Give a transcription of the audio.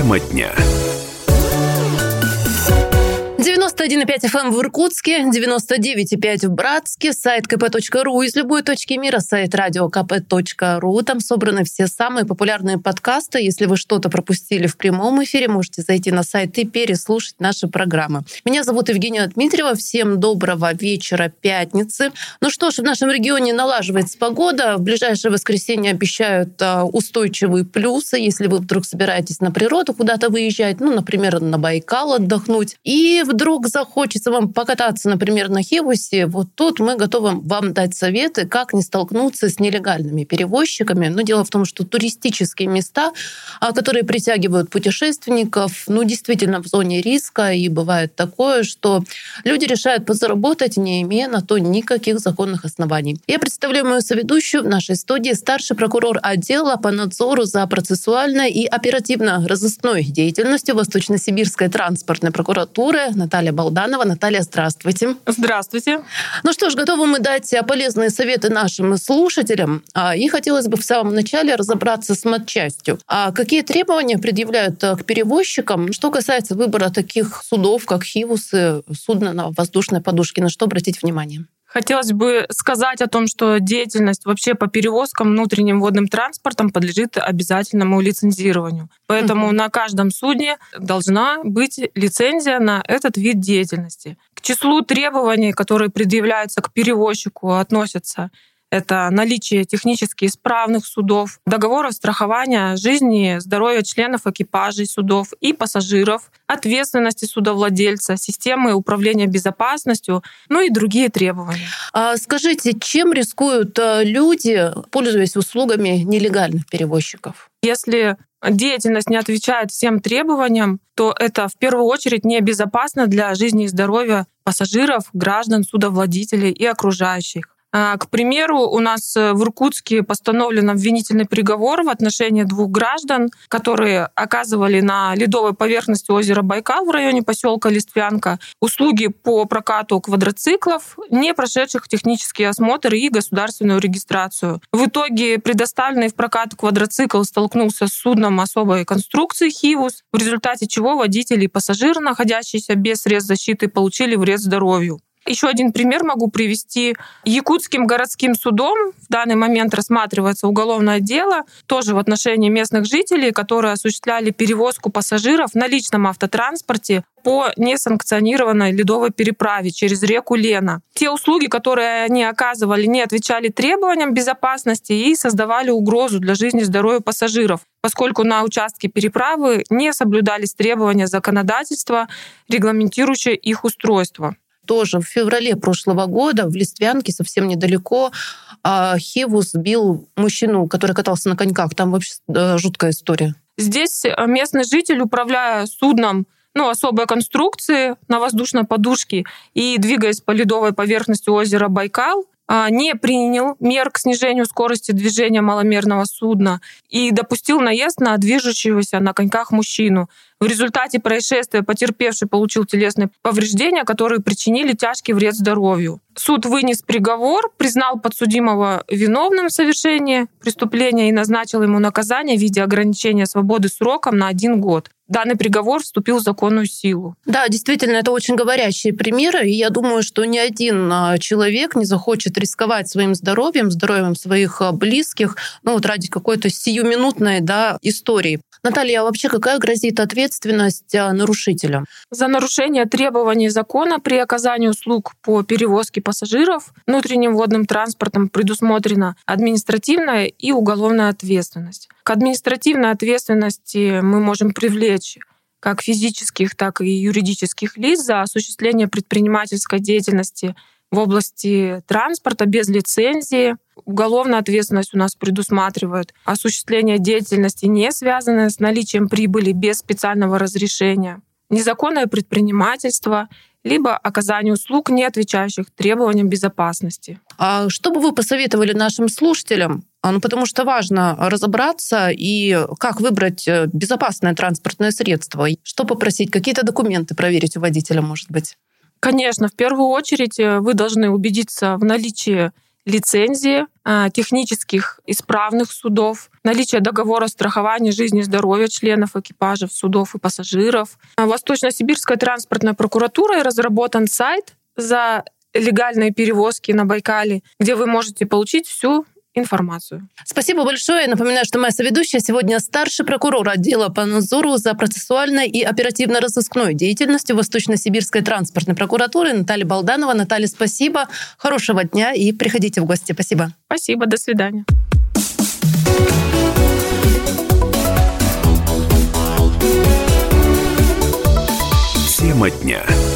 Тема дня. 91,5 FM в Иркутске, 99,5 в Братске, сайт kp.ru из любой точки мира, сайт radiokp.ru. Там собраны все самые популярные подкасты. Если вы что-то пропустили в прямом эфире, можете зайти на сайт и переслушать наши программы. Меня зовут Евгения Дмитриева. Всем доброго вечера пятницы. Ну что ж, в нашем регионе налаживается погода. В ближайшее воскресенье обещают устойчивые плюсы. Если вы вдруг собираетесь на природу куда-то выезжать, например, на Байкал отдохнуть, и вдруг захочется вам покататься, например, на Хивусе, вот тут мы готовы вам дать советы, как не столкнуться с нелегальными перевозчиками. Но дело в том, что туристические места, которые притягивают путешественников, действительно в зоне риска, и бывает такое, что люди решают подзаработать, не имея на то никаких законных оснований. Я представляю мою соведущую в нашей студии, старший прокурор отдела по надзору за процессуальной и оперативно-розыскной деятельностью Восточно-Сибирской транспортной прокуратуры Наталья Болданова. Наталья, здравствуйте. Здравствуйте. Ну что ж, готовы мы дать полезные советы нашим слушателям. И хотелось бы в самом начале разобраться с матчастью. Какие требования предъявляют к перевозчикам, что касается выбора таких судов, как Хивусы, судна на воздушной подушке, на что обратить внимание? Хотелось бы сказать о том, что деятельность вообще по перевозкам внутренним водным транспортом подлежит обязательному лицензированию. Поэтому на каждом судне должна быть лицензия на этот вид деятельности. К числу требований, которые предъявляются к перевозчику, относятся это наличие технически исправных судов, договоров страхования жизни и здоровья членов экипажей судов и пассажиров, ответственности судовладельца, системы управления безопасностью, и другие требования. Скажите, чем рискуют люди, пользуясь услугами нелегальных перевозчиков? Если деятельность не отвечает всем требованиям, то это в первую очередь небезопасно для жизни и здоровья пассажиров, граждан, судовладелей и окружающих. К примеру, у нас в Иркутске постановлен обвинительный приговор в отношении 2 граждан, которые оказывали на ледовой поверхности озера Байкал в районе поселка Листвянка услуги по прокату квадроциклов, не прошедших технический осмотр и государственную регистрацию. В итоге предоставленный в прокат квадроцикл столкнулся с судном особой конструкции «Хивус», в результате чего водитель и пассажир, находящиеся без средств защиты, получили вред здоровью. Еще один пример могу привести. Якутским городским судом в данный момент рассматривается уголовное дело тоже в отношении местных жителей, которые осуществляли перевозку пассажиров на личном автотранспорте по несанкционированной ледовой переправе через реку Лена. Те услуги, которые они оказывали, не отвечали требованиям безопасности и создавали угрозу для жизни и здоровья пассажиров, поскольку на участке переправы не соблюдались требования законодательства, регламентирующие их устройство. Тоже в феврале прошлого года в Листвянке, совсем недалеко, Хивус сбил мужчину, который катался на коньках. Там вообще жуткая история. Здесь местный житель, управляя судном особой конструкции на воздушной подушке и двигаясь по ледовой поверхности озера Байкал, не принял мер к снижению скорости движения маломерного судна и допустил наезд на движущегося на коньках мужчину. В результате происшествия потерпевший получил телесные повреждения, которые причинили тяжкий вред здоровью. Суд вынес приговор, признал подсудимого виновным в совершении преступления и назначил ему наказание в виде ограничения свободы сроком на 1 год. Данный приговор вступил в законную силу. Да, действительно, это очень говорящие примеры, и я думаю, что ни один человек не захочет рисковать своим здоровьем своих близких, ради какой-то сиюминутной истории. Наталья, а вообще какая грозит ответственность нарушителям? За нарушение требований закона при оказании услуг по перевозке пассажиров внутренним водным транспортом предусмотрена административная и уголовная ответственность. К административной ответственности мы можем привлечь как физических, так и юридических лиц за осуществление предпринимательской деятельности в области транспорта без лицензии. Уголовная ответственность у нас предусматривает осуществление деятельности, не связанной с наличием прибыли без специального разрешения, незаконное предпринимательство, либо оказание услуг, не отвечающих требованиям безопасности. А что бы вы посоветовали нашим слушателям? Потому что важно разобраться и как выбрать безопасное транспортное средство. Что попросить? Какие-то документы проверить у водителя, может быть? Конечно, в первую очередь вы должны убедиться в наличии лицензии, технических исправных судов, наличие договора страхования жизни и здоровья членов экипажев, судов и пассажиров. Восточно-Сибирская транспортная прокуратура разработан сайт за легальные перевозки на Байкале, где вы можете получить всю информацию. Спасибо большое. Напоминаю, что моя соведущая сегодня старший прокурор отдела по надзору за процессуальной и оперативно-розыскной деятельностью Восточно-Сибирской транспортной прокуратуры Наталья Балданова. Наталья, спасибо. Хорошего дня и приходите в гости. Спасибо. Спасибо. До свидания. Тема дня.